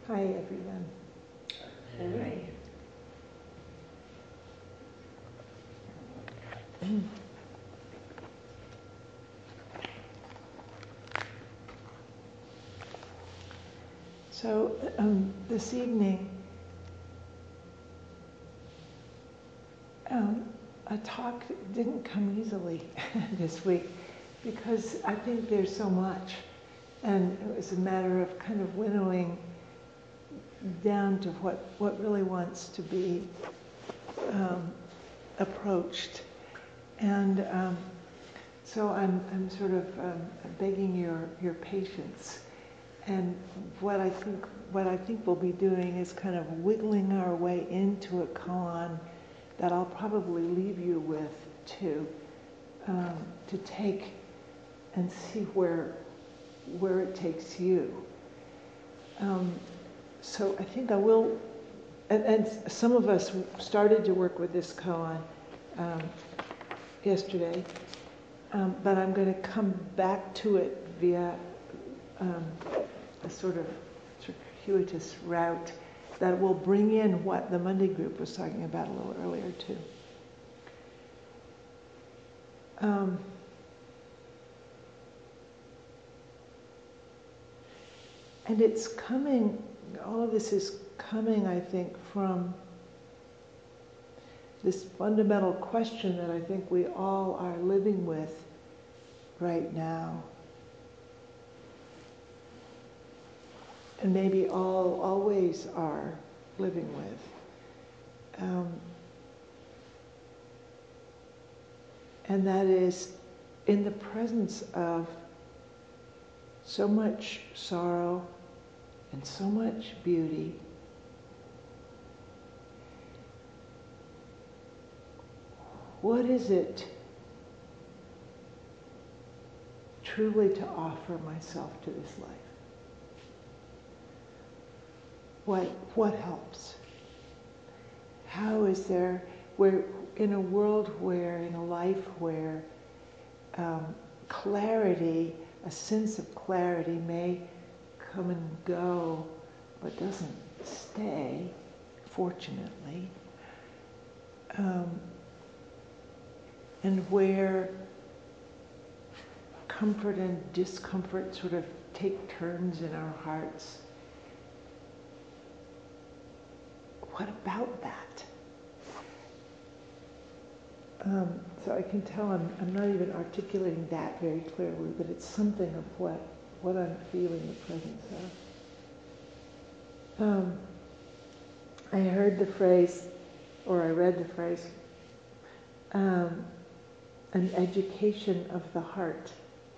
Hi, everyone. Hi. So this evening, a talk didn't come easily this week because I think there's so much, and it was a matter of kind of winnowing down to what really wants to be approached. And so I'm sort of begging your patience. And what I think we'll be doing is kind of wiggling our way into a koan that I'll probably leave you with to take and see where it takes you. So I think I will, and some of us started to work with this koan yesterday, but I'm going to come back to it via a sort of circuitous route that will bring in what the Monday group was talking about a little earlier too. And it's coming, all of this is coming, I think, from this fundamental question that I think we all are living with right now. And maybe all always are living with. And that is in the presence of so much sorrow and so much beauty, what is it truly to offer myself to this life? What helps? How is there, where in a world where, in a life where clarity, a sense of clarity may come and go, but doesn't stay, fortunately, and where comfort and discomfort sort of take turns in our hearts. What about that? So I can tell I'm not even articulating that very clearly, but it's something of what I'm feeling the presence of. I heard the phrase, or I read the phrase, an education of the heart.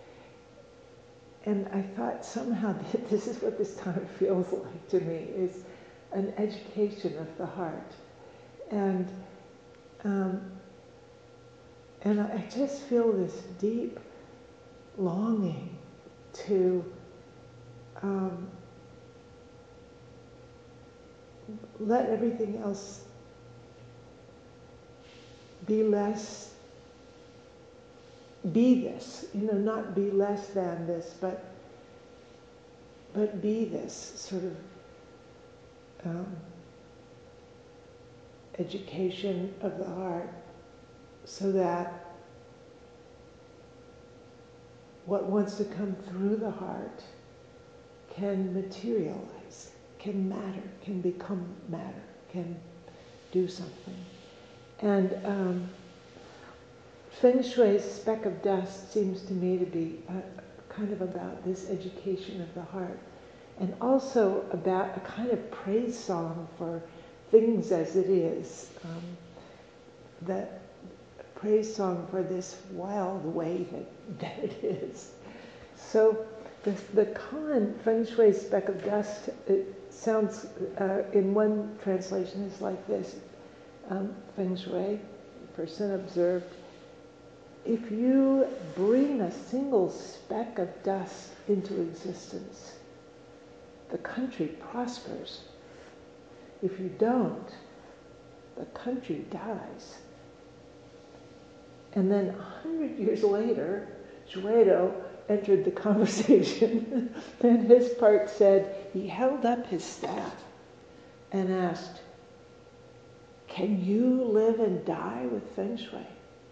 And I thought somehow this is what this time feels like to me, is an education of the heart. And I just feel this deep longing to let everything else be less, be this, not be less than this, but be this sort of education of the heart, so that what wants to come through the heart can materialize, can matter, can become matter, can do something. And Feng Shui's speck of dust seems to me to be kind of about this education of the heart, and also about a kind of praise song for things as it is, that praise song for this wild way that it is. So the koan, Feng Shui's speck of dust, it sounds, in one translation is like this. Feng Shui, person observed, if you bring a single speck of dust into existence, the country prospers. If you don't, the country dies. And then 100 years later, Juedo entered the conversation, and his part said he held up his staff and asked, "Can you live and die with Feng Shui?"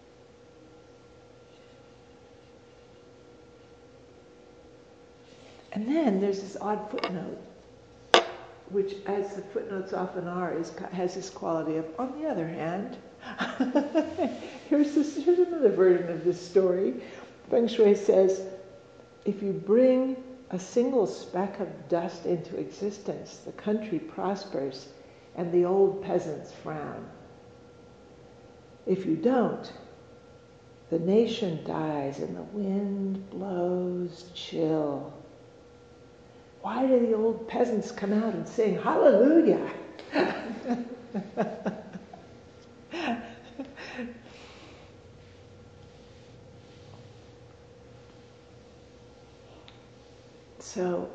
And then there's this odd footnote, which, as the footnotes often are, has this quality of, on the other hand, here's another version of this story. Feng Shui says, if you bring a single speck of dust into existence, the country prospers and the old peasants frown. If you don't, the nation dies and the wind blows chill. Why do the old peasants come out and sing hallelujah? So,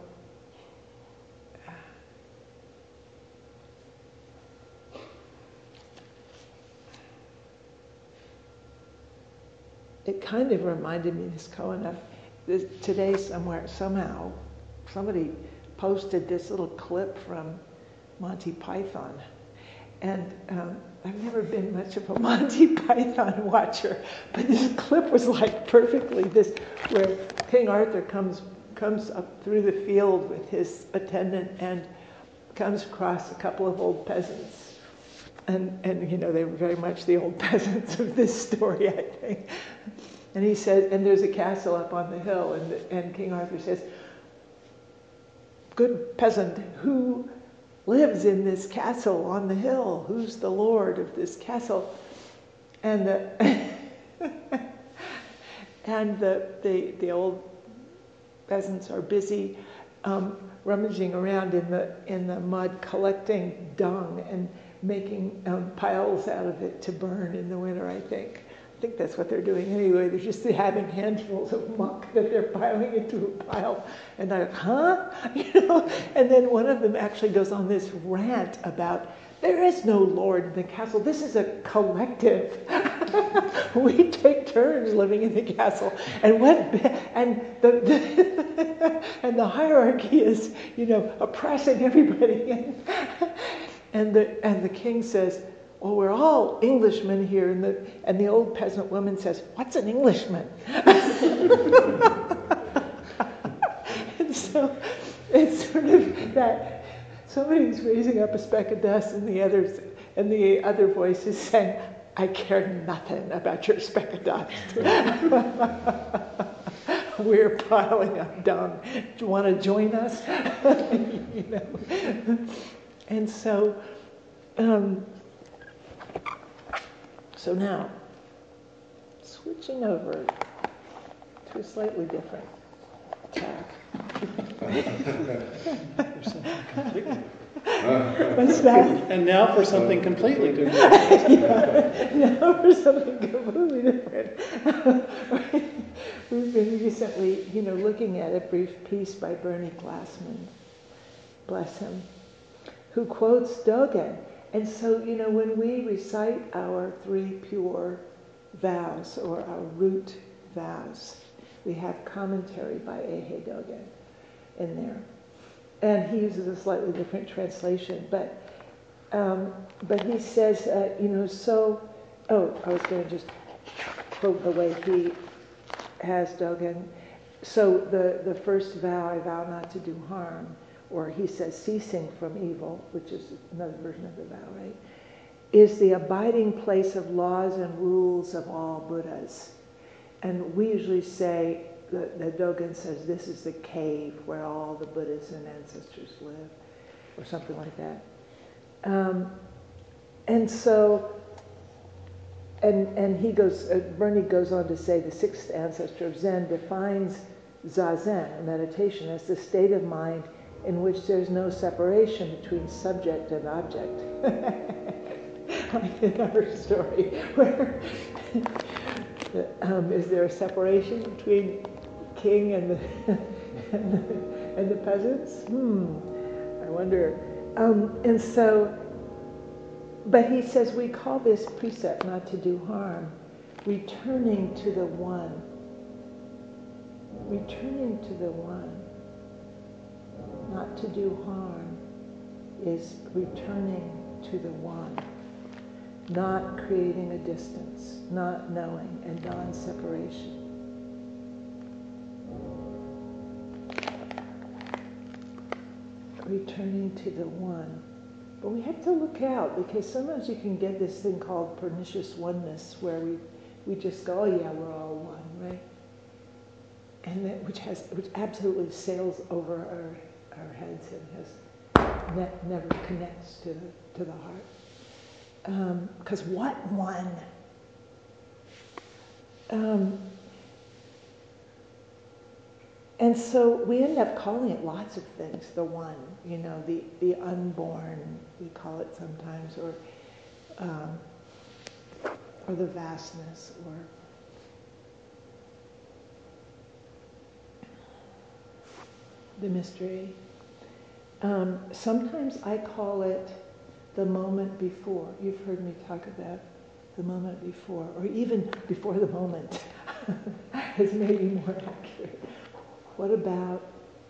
it kind of reminded me, this Kohen, of this, today somehow, somebody posted this little clip from Monty Python. And I've never been much of a Monty Python watcher, but this clip was like perfectly this, where King Arthur comes up through the field with his attendant and comes across a couple of old peasants. And you know, they were very much the old peasants of this story, I think. And he says, and there's a castle up on the hill, and King Arthur says, "Good peasant, who lives in this castle on the hill? Who's the lord of this castle?" And the old peasants are busy rummaging around in the mud, collecting dung and making piles out of it to burn in the winter, I think. I think that's what they're doing anyway. They're just having handfuls of muck that they're piling into a pile. And they're like, huh? You know? And then one of them actually goes on this rant about, there is no lord in the castle. This is a collective. We take turns living in the castle. And the hierarchy is, you know, oppressing everybody. And the king says, "Well, we're all Englishmen here," and the old peasant woman says, "What's an Englishman?" And so it's sort of that somebody's raising up a speck of dust, and the other voice is saying, "I care nothing about your speck of dust. We're piling up dung. Do you want to join us?" You know. And so. So now, switching over to a slightly different tack. What's that? And now for something completely different. Yeah, now for something completely different. We've been recently, you know, looking at a brief piece by Bernie Glassman, bless him, who quotes Dogen. And so, you know, when we recite our 3 pure vows, or our root vows, we have commentary by Eihei Dogen in there. And he uses a slightly different translation, but he says, you know, I was going to just quote the way he has Dogen. So the first vow, I vow not to do harm, or he says ceasing from evil, which is another version of the vow, right, is the abiding place of laws and rules of all Buddhas. And we usually say, the Dogen says, this is the cave where all the Buddhas and ancestors live, or something like that. And so, and he goes, Bernie goes on to say, the 6th ancestor of Zen defines Zazen, meditation, as the state of mind in which there's no separation between subject and object. Like in our story, where is there a separation between king and the peasants? I wonder. And so, but he says we call this precept not to do harm, returning to the one. returning to the one, not to do harm, is returning to the one, not creating a distance, not knowing, and non-separation. Returning to the one. But we have to look out, because sometimes you can get this thing called pernicious oneness, where we just go, oh yeah, we're all one, right? And that, which absolutely sails over our heads and has never connects to the heart. Because what one? And so we end up calling it lots of things, the one, the unborn, we call it sometimes, or the vastness, or the mystery. Sometimes I call it the moment before. You've heard me talk about the moment before, or even before the moment is maybe more accurate. What about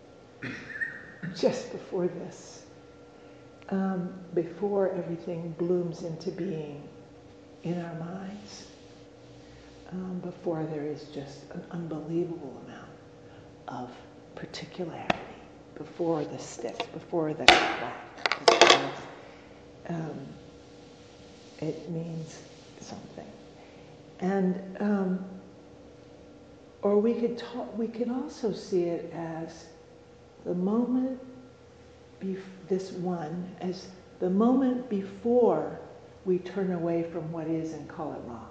just before this? Before everything blooms into being in our minds. Before there is just an unbelievable amount of particularity. Before the stick, before the crack. Before, it means something. And or we could also see it as the moment, this one, as the moment before we turn away from what is and call it wrong.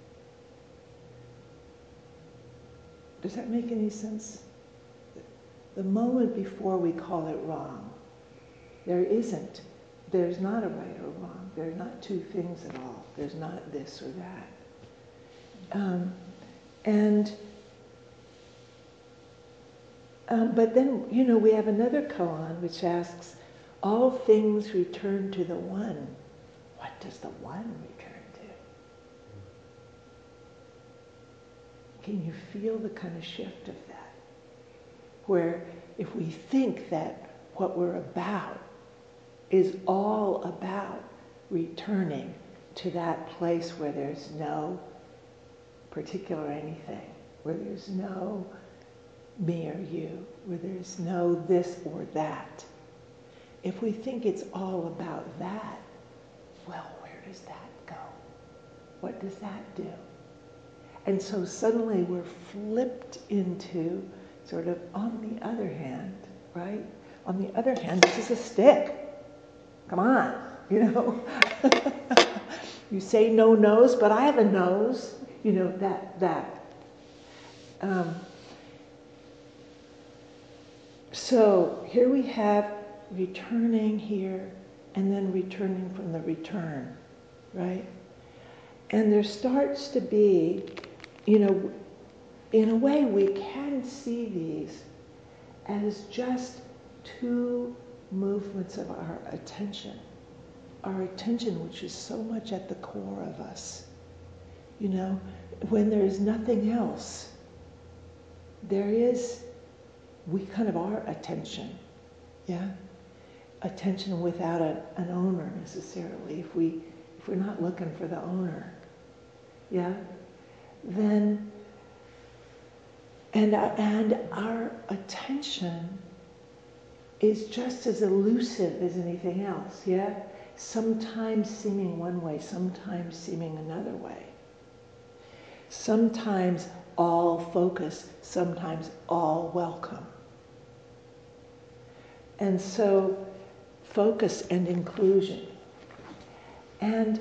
Does that make any sense? The moment before we call it wrong, there's not a right or wrong. There are not two things at all. There's not this or that. But then, we have another koan which asks, all things return to the one. What does the one return to? Can you feel the kind of shift of that? Where if we think that what we're about is all about returning to that place where there's no particular anything, where there's no me or you, where there's no this or that. If we think it's all about that, well, where does that go? What does that do? And so suddenly we're flipped into sort of, on the other hand, right? On the other hand, this is a stick. Come on, You say no nose, but I have a nose. That. So here we have returning here and then returning from the return, right? And there starts to be, in a way we can see these as just two movements of our attention which is so much at the core of us. When there's nothing else, we kind of are attention, yeah? Attention without an owner necessarily. If we're not looking for the owner, yeah? Then, and our attention is just as elusive as anything else, yeah? Sometimes seeming one way, sometimes seeming another way. Sometimes all focus, sometimes all welcome. And so, focus and inclusion. And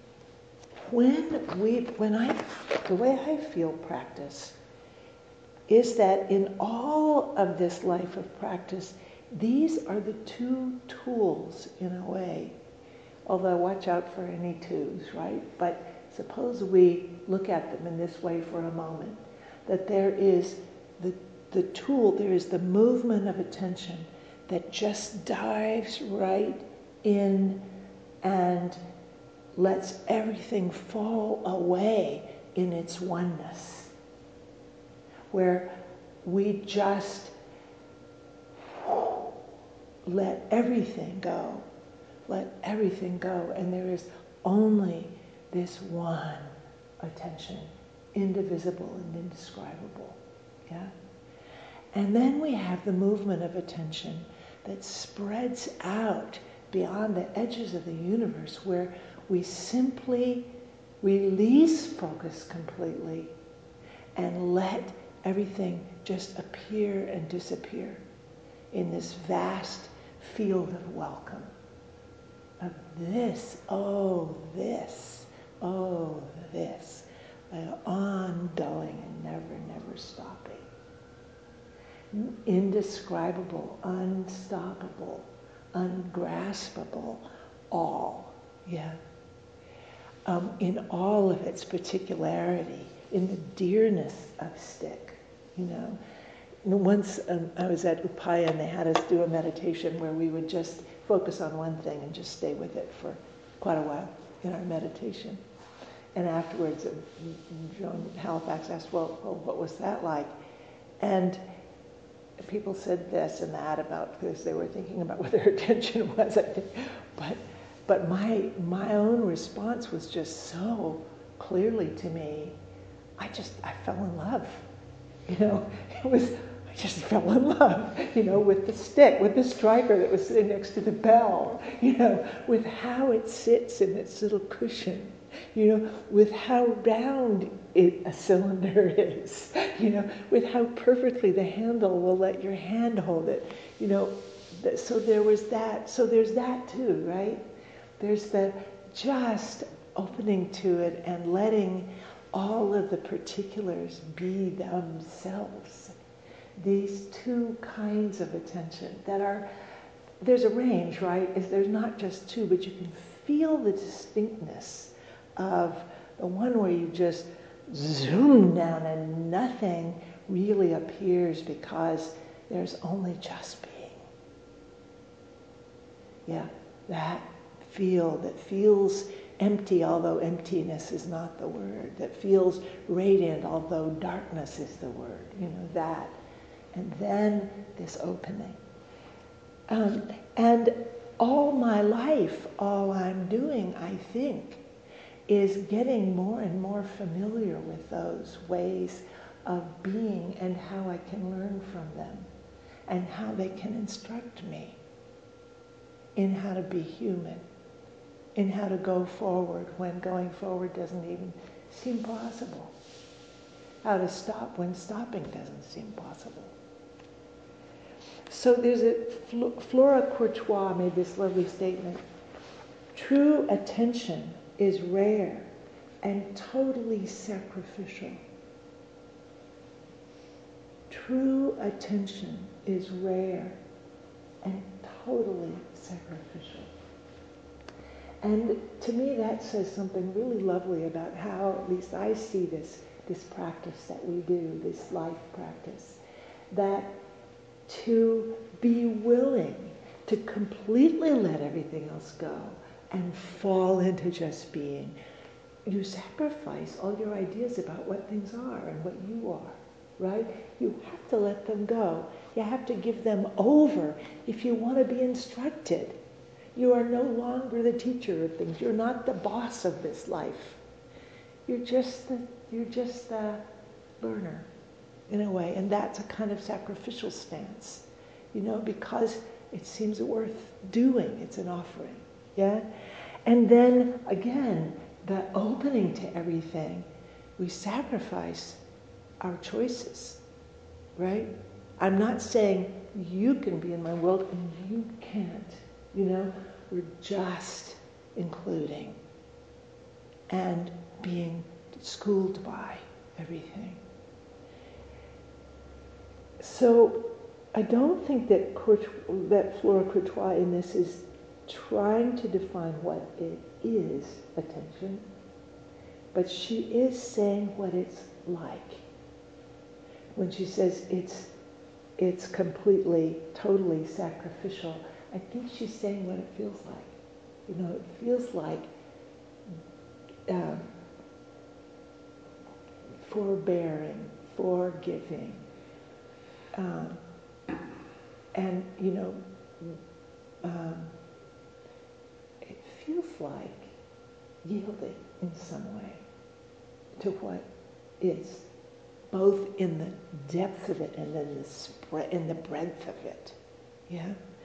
the way I feel practice is that in all of this life of practice, these are the two tools in a way. Although watch out for any twos, right? But suppose we look at them in this way for a moment. That there is the tool, there is the movement of attention that just dives right in and lets everything fall away in its oneness. Where we just let everything go. Let everything go. And there is only this one attention, indivisible and indescribable. Yeah? And then we have the movement of attention that spreads out beyond the edges of the universe, where we simply release focus completely and let everything just appear and disappear in this vast field of welcome. Of this, oh, this, oh, this, ongoing and never stopping. Indescribable, unstoppable, ungraspable, all, yeah. In all of its particularity, in the dearness of stick, you know. Once I was at Upaya and they had us do a meditation where we would just focus on one thing and just stay with it for quite a while in our meditation. And afterwards, Joan Halifax asked, well, what was that like? And people said this and that about, because they were thinking about what their attention was, I think. But my own response was just so clearly to me, I fell in love. You know, I just fell in love, you know, with the stick, with the striker that was sitting next to the bell, you know, with how it sits in its little cushion, you know, with how round a cylinder is, you know, with how perfectly the handle will let your hand hold it, you know. So there was that. So there's that too, right? There's the just opening to it and letting all of the particulars be themselves. These two kinds of attention that are, there's a range, right? There's not just two, but you can feel the distinctness of the one where you just zoom down and nothing really appears because there's only just being. Yeah, that field that feels empty, although emptiness is not the word, that feels radiant, although darkness is the word, you know, that. And then this opening. And all my life, all I'm doing, I think, is getting more and more familiar with those ways of being and how I can learn from them and how they can instruct me in how to be human, in how to go forward when going forward doesn't even seem possible, how to stop when stopping doesn't seem possible. So there's Flora Courtois made this lovely statement. True attention is rare and totally sacrificial. True attention is rare and totally sacrificial. And to me that says something really lovely about how, at least I see this practice that we do, this life practice, that to be willing to completely let everything else go and fall into just being, you sacrifice all your ideas about what things are and what you are, right? You have to let them go. You have to give them over if you want to be instructed. You are no longer the teacher of things. You're not the boss of this life. You're just the learner, in a way. And that's a kind of sacrificial stance, you know, because it seems worth doing. It's an offering, yeah? And then, again, the opening to everything, we sacrifice our choices, right? I'm not saying you can be in my world and you can't, you know? We're just including and being schooled by everything. So I don't think that Flora Courtois in this is trying to define what it is, attention, but she is saying what it's like. When she says it's completely, totally sacrificial, I think she's saying what it feels like. You know, it feels like forbearing, forgiving, Um, and, you know, it feels like yielding in some way to what is, both in the depth of it and then in the breadth of it. Yeah?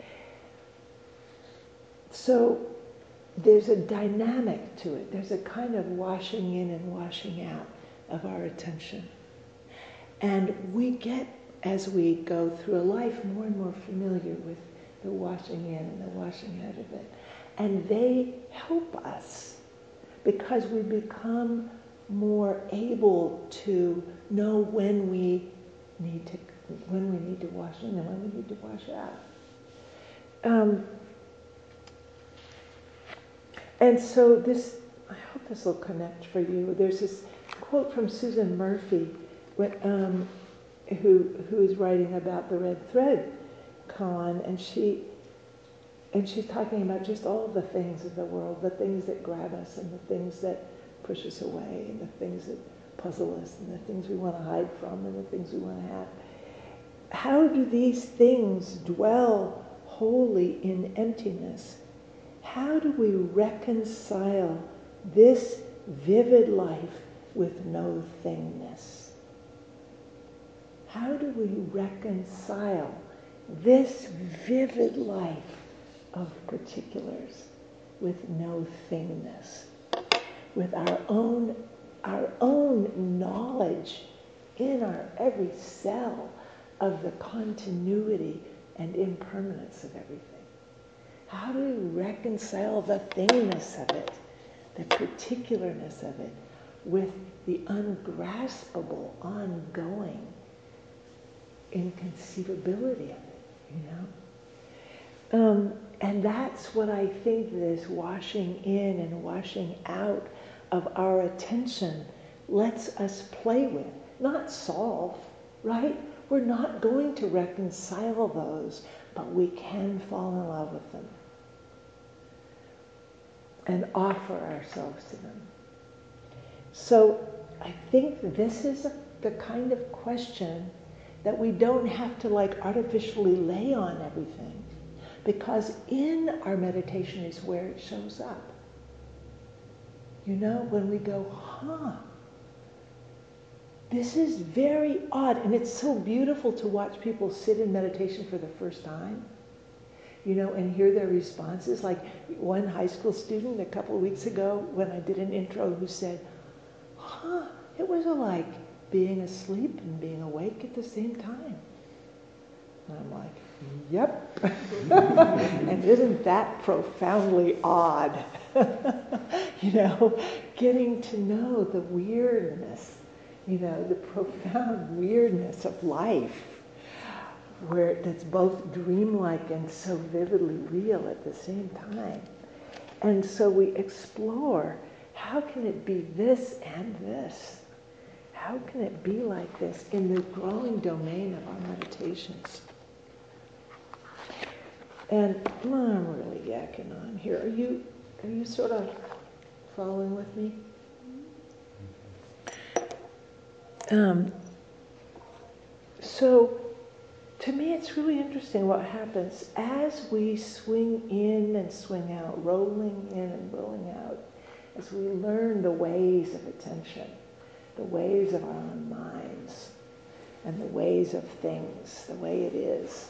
So there's a dynamic to it. There's a kind of washing in and washing out of our attention. And we get, as we go through a life, more and more familiar with the washing in and the washing out of it. And they help us because we become more able to know when we need to wash in and when we need to wash out. And so this, I hope this will connect for you. There's this quote from Susan Murphy, who is writing about the Red Thread Koan, and she's talking about just all of the things of the world, the things that grab us and the things that push us away and the things that puzzle us and the things we want to hide from and the things we want to have. How do these things dwell wholly in emptiness? How do we reconcile this vivid life with no thingness? How do we reconcile this vivid life of particulars with no thingness, with our own knowledge in our every cell of the continuity and impermanence of everything? How do we reconcile the thingness of it, the particularness of it, with the ungraspable, ongoing inconceivability of it, you know? And that's what I think this washing in and washing out of our attention lets us play with, not solve, right? We're not going to reconcile those, but we can fall in love with them and offer ourselves to them. So I think this is the kind of question that we don't have to like artificially lay on everything, because in our meditation is where it shows up. You know, when we go, this is very odd, and it's so beautiful to watch people sit in meditation for the first time, you know, and hear their responses. Like one high school student a couple of weeks ago when I did an intro who said, it was like being asleep and being awake at the same time. And I'm like, yep. And isn't that profoundly odd? You know, getting to know the weirdness, you know, the profound weirdness of life, where that's both dreamlike and so vividly real at the same time. And so we explore, how can it be this and this? How can it be like this in the growing domain of our meditations? And I'm really yakking on here. Are you sort of following with me? So to me it's really interesting what happens as we swing in and swing out, rolling in and rolling out, as we learn the ways of attention, the ways of our own minds, and the ways of things, the way it is.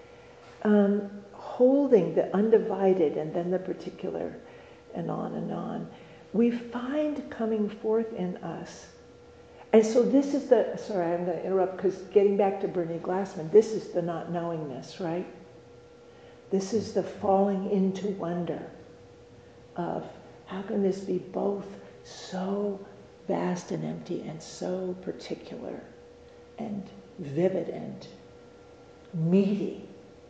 Holding the undivided and then the particular and on, we find coming forth in us. And so this is sorry, I'm going to interrupt, because getting back to Bernie Glassman, this is the not knowingness, right? This is the falling into wonder of how can this be both so vast and empty and so particular and vivid and meaty.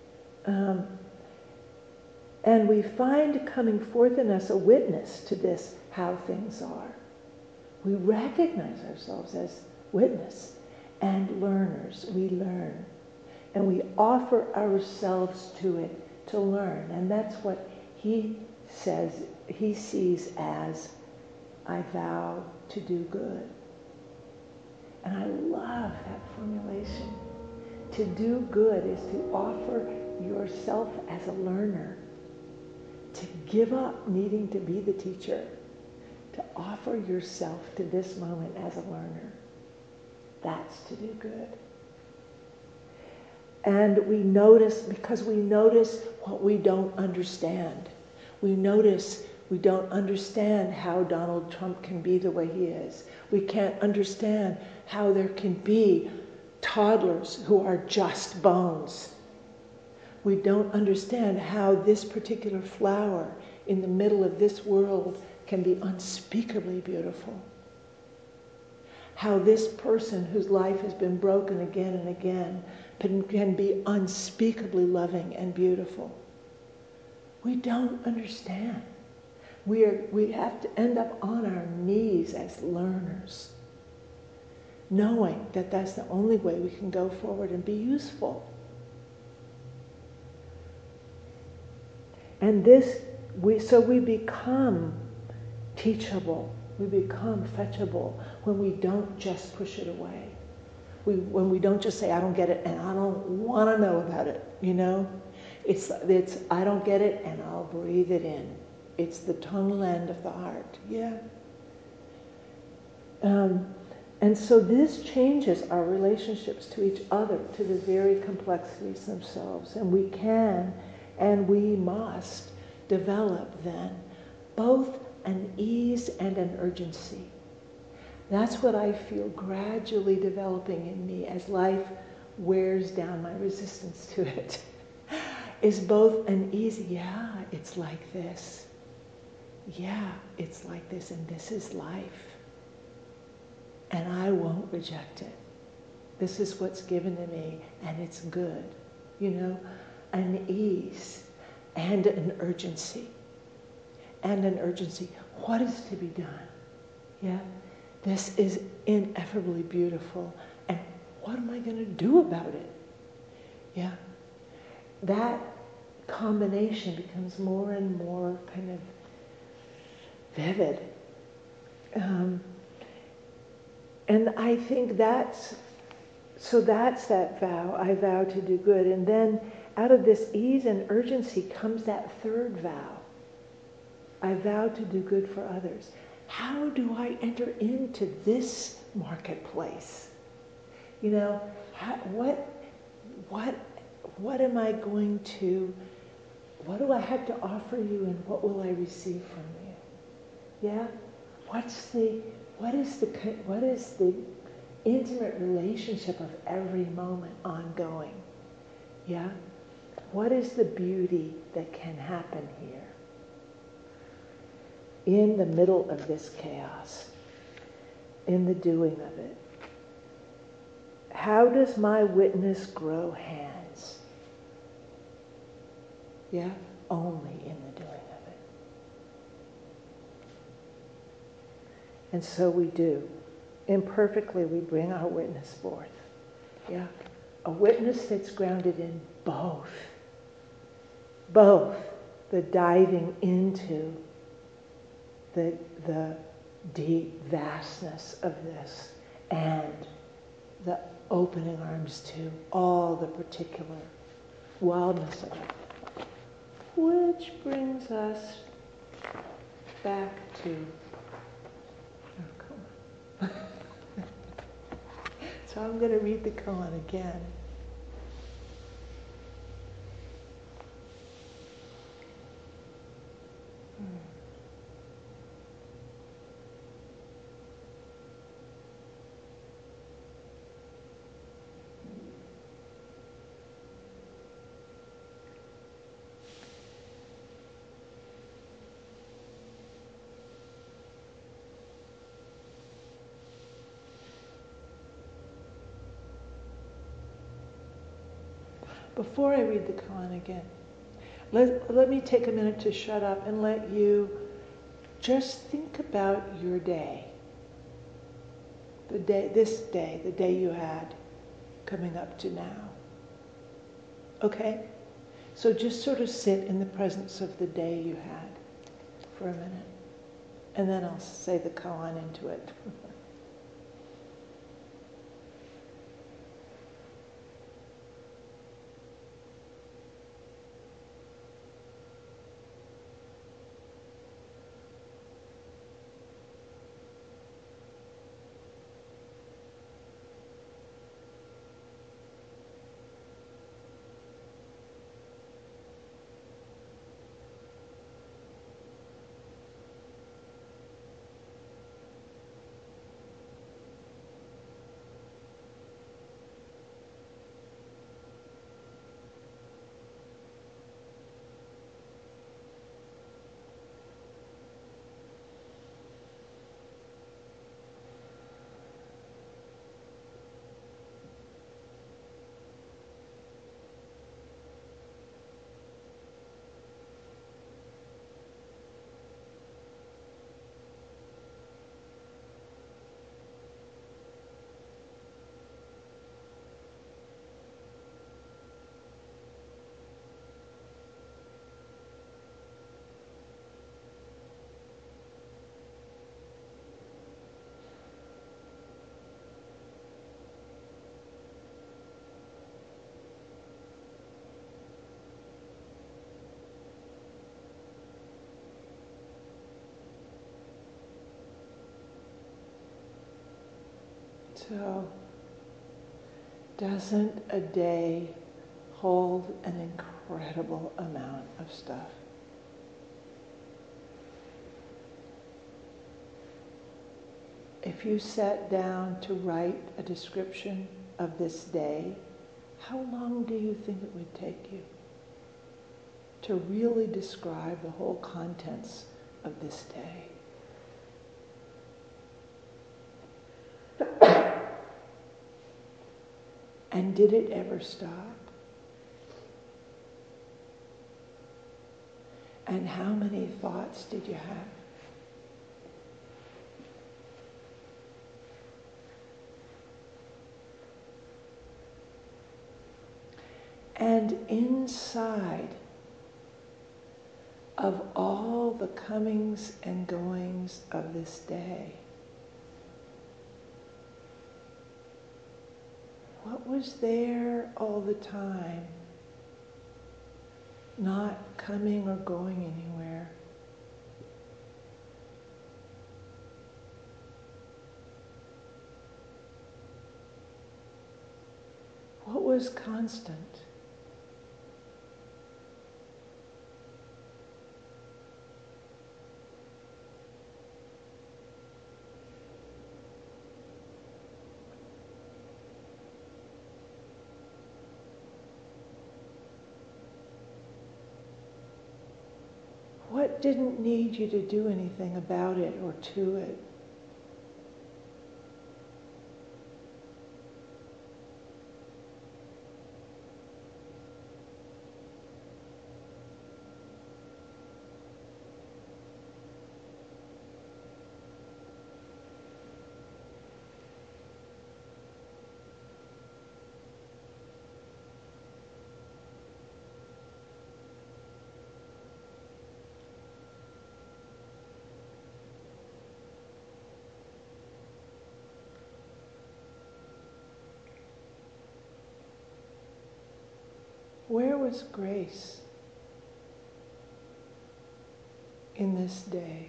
And we find coming forth in us a witness to this, how things are. We recognize ourselves as witness and learners. We learn. And we offer ourselves to it to learn. And that's what he says, he sees as, I vow to do good. And I love that formulation. To do good is to offer yourself as a learner, to give up needing to be the teacher, to offer yourself to this moment as a learner. That's to do good. And we notice, because we notice what we don't understand. We notice we don't understand how Donald Trump can be the way he is. We can't understand how there can be toddlers who are just bones. We don't understand how this particular flower in the middle of this world can be unspeakably beautiful. How this person whose life has been broken again and again can be unspeakably loving and beautiful. We don't understand. We have to end up on our knees as learners, knowing that that's the only way we can go forward and be useful. And so we become teachable, we become fetchable when we don't just push it away. When we don't just say, I don't get it and I don't want to know about it, you know? It's I don't get it and I'll breathe it in. It's the tongue-land of the heart, yeah? And so this changes our relationships to each other, to the very complexities themselves. And we can and we must develop then both an ease and an urgency. That's what I feel gradually developing in me as life wears down my resistance to it. Is both an ease, yeah, it's like this. Yeah, it's like this, and this is life. And I won't reject it. This is what's given to me, and it's good. You know, an ease and an urgency. And an urgency. What is to be done? Yeah? This is ineffably beautiful. And what am I going to do about it? Yeah? That combination becomes more and more kind of vivid. And I think that's that vow. I vow to do good. And then out of this ease and urgency comes that third vow. I vow to do good for others. How do I enter into this marketplace? You know, what am I going to, what do I have to offer you and what will I receive from you? Yeah? What is the intimate relationship of every moment ongoing? Yeah? What is the beauty that can happen here? In the middle of this chaos, in the doing of it. How does my witness grow hands? Yeah? Only in the doing of it. And so we do. Imperfectly we bring our witness forth. Yeah? A witness that's grounded in both. Both the diving into the deep vastness of this and the opening arms to all the particular wildness of it. Which brings us back to, oh, koan. So I'm going to read the koan again. Before I read the koan again, let me take a minute to shut up and let you just think about your day. The day you had coming up to now. Okay? So just sort of sit in the presence of the day you had for a minute. And then I'll say the koan into it. . So, doesn't a day hold an incredible amount of stuff? If you sat down to write a description of this day, how long do you think it would take you to really describe the whole contents of this day? And did it ever stop? And how many thoughts did you have? And inside of all the comings and goings of this day, what was there all the time, not coming or going anywhere? What was constant? What didn't need you to do anything about it or to it? Where was grace in this day?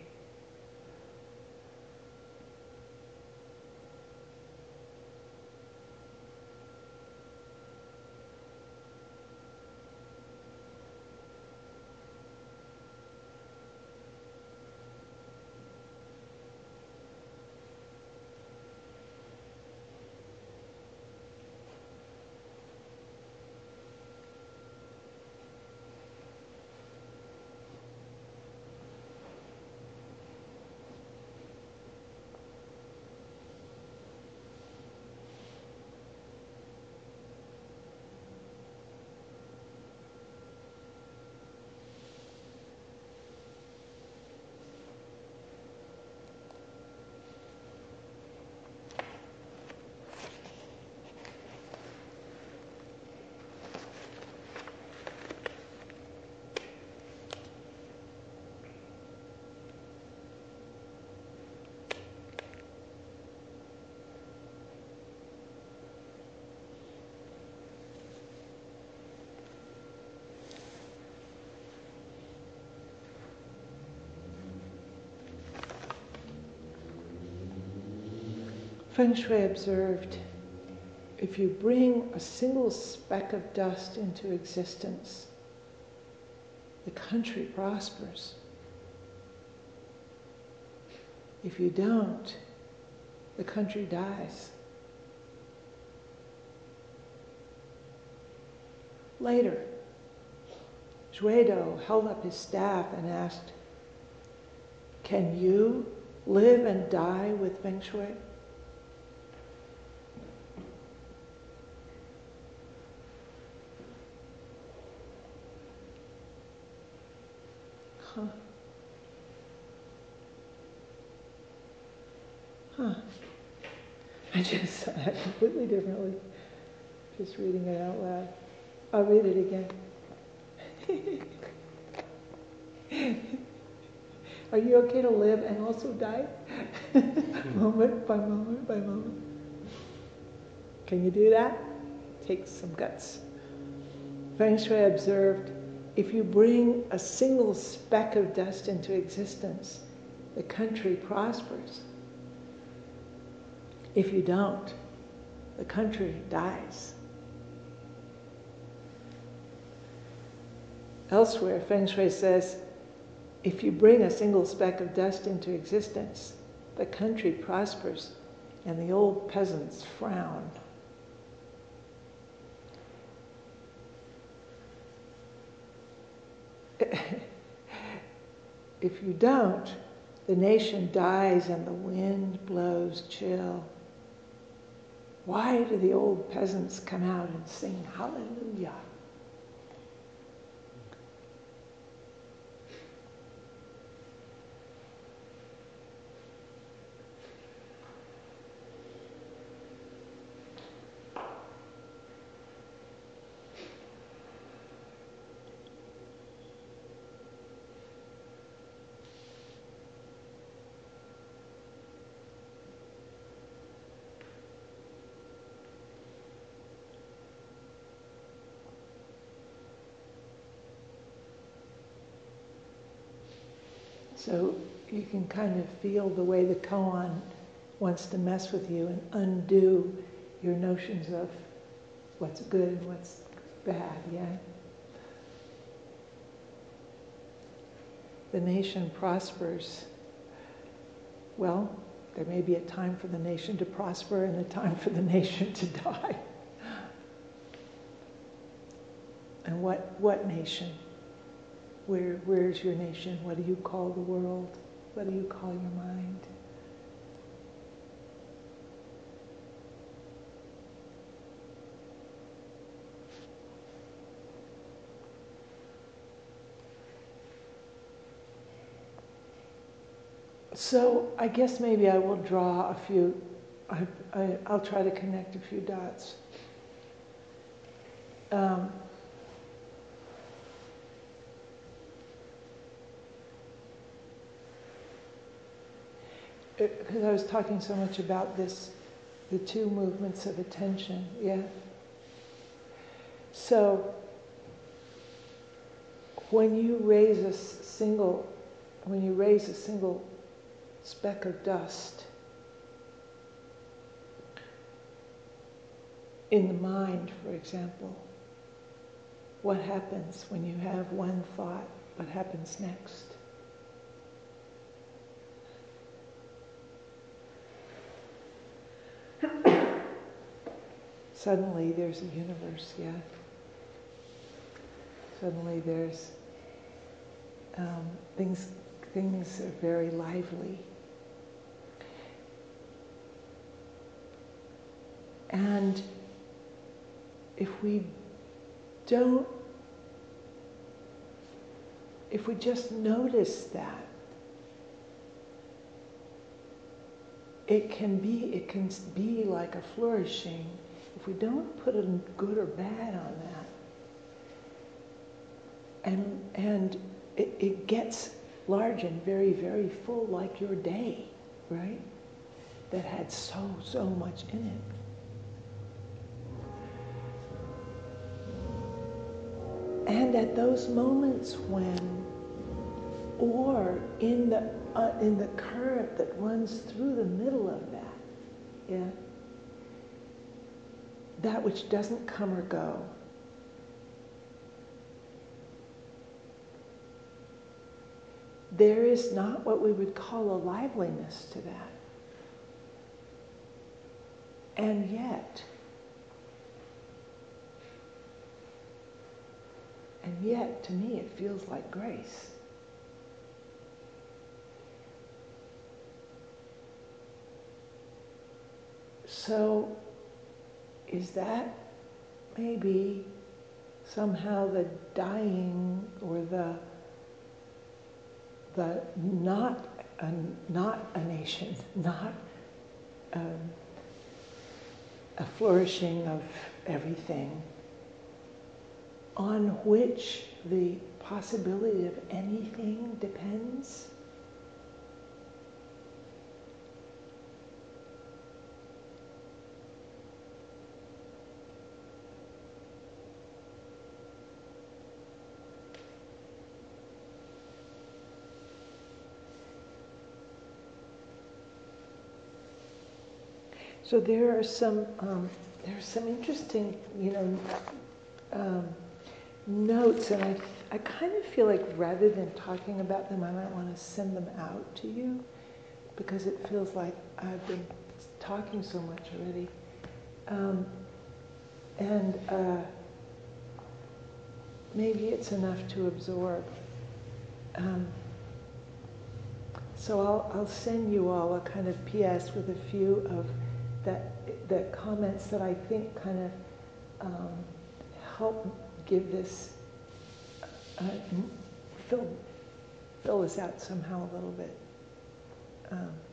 Feng Shui observed, if you bring a single speck of dust into existence, the country prospers. If you don't, the country dies. Later, Zhuedo held up his staff and asked, "Can you live and die with Feng Shui?" I just saw that completely differently, just reading it out loud. I'll read it again. Are you okay to live and also die? Moment by moment by moment. Can you do that? Takes some guts. Feng Shui observed, if you bring a single speck of dust into existence, the country prospers. If you don't, the country dies. Elsewhere, Feng Shui says, if you bring a single speck of dust into existence, the country prospers and the old peasants frown. If you don't, the nation dies and the wind blows chill. Why do the old peasants come out and sing hallelujah? So you can kind of feel the way the koan wants to mess with you and undo your notions of what's good and what's bad, yeah? The nation prospers. Well, there may be a time for the nation to prosper and a time for the nation to die. And what nation? Where's your nation? What do you call the world? What do you call your mind? So I guess maybe I will draw a few, I'll try to connect a few dots. Because I was talking so much about this, the two movements of attention, yeah? So when you raise a single speck of dust in the mind, for example, what happens when you have one thought? What happens next? Suddenly there's a universe, yeah? Suddenly there's things are very lively. And if we just notice that, it can be like a flourishing. If we don't put a good or bad on that, and it gets large and very, very full, like your day, right? That had so much in it. And at those moments when, or in the current that runs through the middle of that, yeah, that which doesn't come or go, there is not what we would call a liveliness to that. And yet, to me, it feels like grace. So, is that maybe somehow the dying or the not a nation, not a flourishing of everything, on which the possibility of anything depends? So there are some interesting, notes, and I kind of feel like rather than talking about them, I might want to send them out to you, because it feels like I've been talking so much already. Maybe it's enough to absorb. So I'll send you all a kind of PS with a few of the comments that I think kind of help give this, fill this out somehow a little bit.